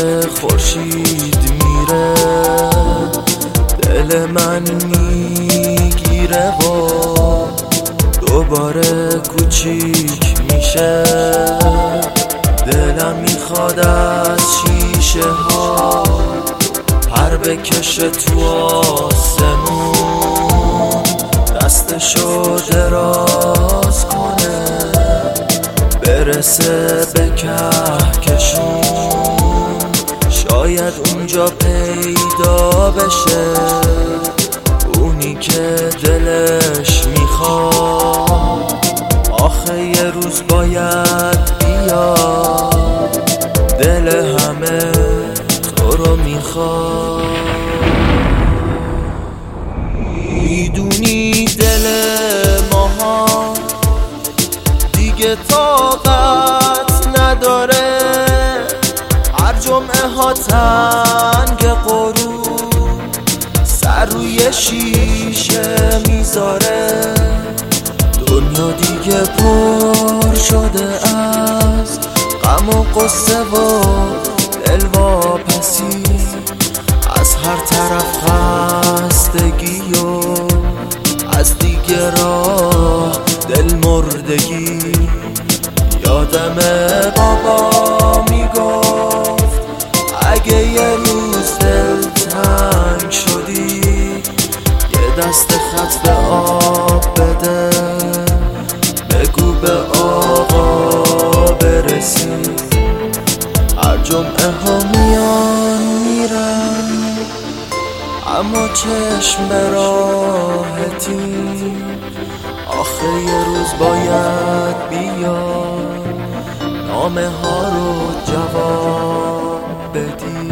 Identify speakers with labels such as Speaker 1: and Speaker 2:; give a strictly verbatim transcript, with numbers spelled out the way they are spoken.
Speaker 1: خورشید میره دل من میگیره و دوباره کوچیک میشه. دلم میخواد از شیشه ها پر بکشه تو آسمون، دستشو دراز کنه برسه به کهکشون. شاید اونجا پیدا بشه اونی که دلش میخواد. آخه یه روز باید بیاد دل همه تو رو میخواد. میدونی دل ماها دیگه طاقت نداره، هر جمعه ها تنگ غروب سر روی شیشه میذاره. دنیا دیگه پر شده از غم و قصه و دلواپسی، از هر طرف خستگی و از دیگه راه دل مردگی. یادم بابا میگفت اگه یه روز دل تنگ شدی یه دست خط به آب بده، بگو به آقا برسی. هر جمعه ها میان میرن اما چشم به راحتی. آخه یه روز باید بیاد نامه ها رو جواب بدی.